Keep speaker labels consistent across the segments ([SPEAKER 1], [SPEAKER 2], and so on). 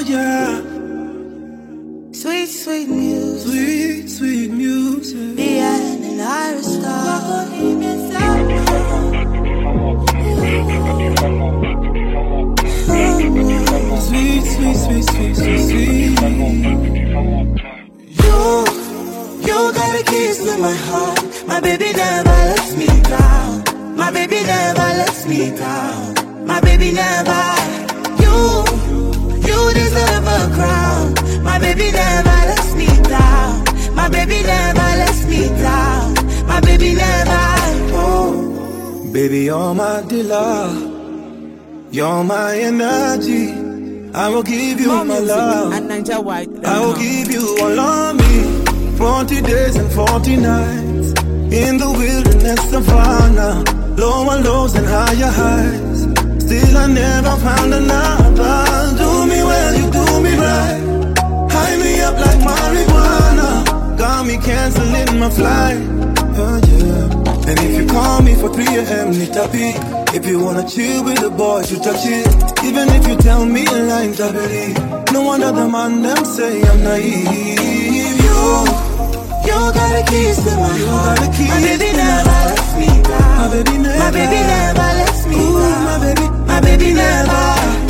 [SPEAKER 1] yeah.
[SPEAKER 2] Sweet, sweet music.
[SPEAKER 1] Sweet, sweet music.
[SPEAKER 2] Bien and Iris Star.
[SPEAKER 1] Sweet, sweet, sweet, sweet, sweet, sweet.
[SPEAKER 2] You got the keys to my heart. My baby never lets me down. My baby never lets me down. My baby never. You deserve a crown. My baby never lets me down. My baby never lets me down. My baby never. Oh.
[SPEAKER 1] Baby, you're my dealer. You're my energy. I will give you my love. I will give you all of me. 40 days and 40 nights in the wilderness savannah. Lower lows and higher highs. Still I never found another. Do me well, you do me right. High me up like marijuana. Got me canceling my flight. Oh yeah. And if you call me for 3 a.m. need a peek. If you wanna chill with the boys, you touch it. Even if you tell me a line, I believe. No one other man them say I'm naive. You got the keys to my heart. My baby never lets me down. My baby never lets me down. My baby never.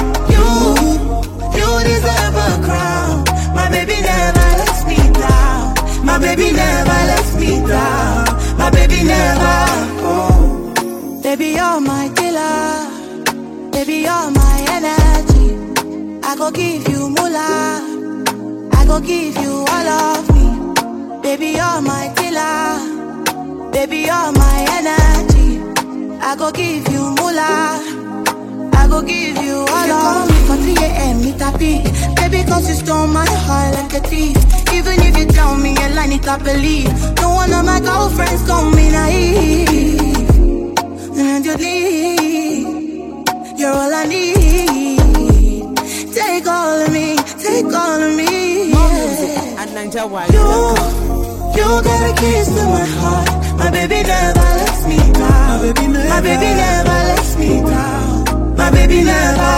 [SPEAKER 1] You deserve a crown. My baby never lets me down. My baby never lets me down. My baby never. Oh. Baby, you're my killer. Baby, you're my energy. I go give you moolah. I go give you all of me. Baby, you're my killer. Baby, you're my energy. I go give you moolah. I go give you all of me. For 3 a.m. need a peek. Baby, cause you stole my heart like a thief. Even if you tell me a lie, need to believe. No one of my girlfriends call me naive. And you leave. You're all I need. Take all of me. Take all of me. You got the keys to my heart. My baby never lets me down. My baby never lets me down. My baby never.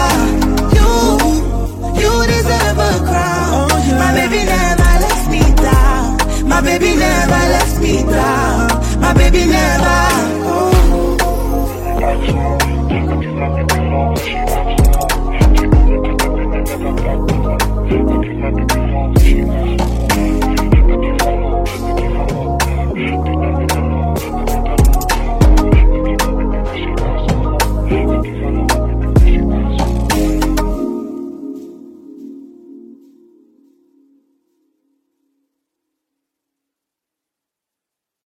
[SPEAKER 1] You deserve a crown. My baby never lets me down. My baby never lets me down. My baby never. Oh.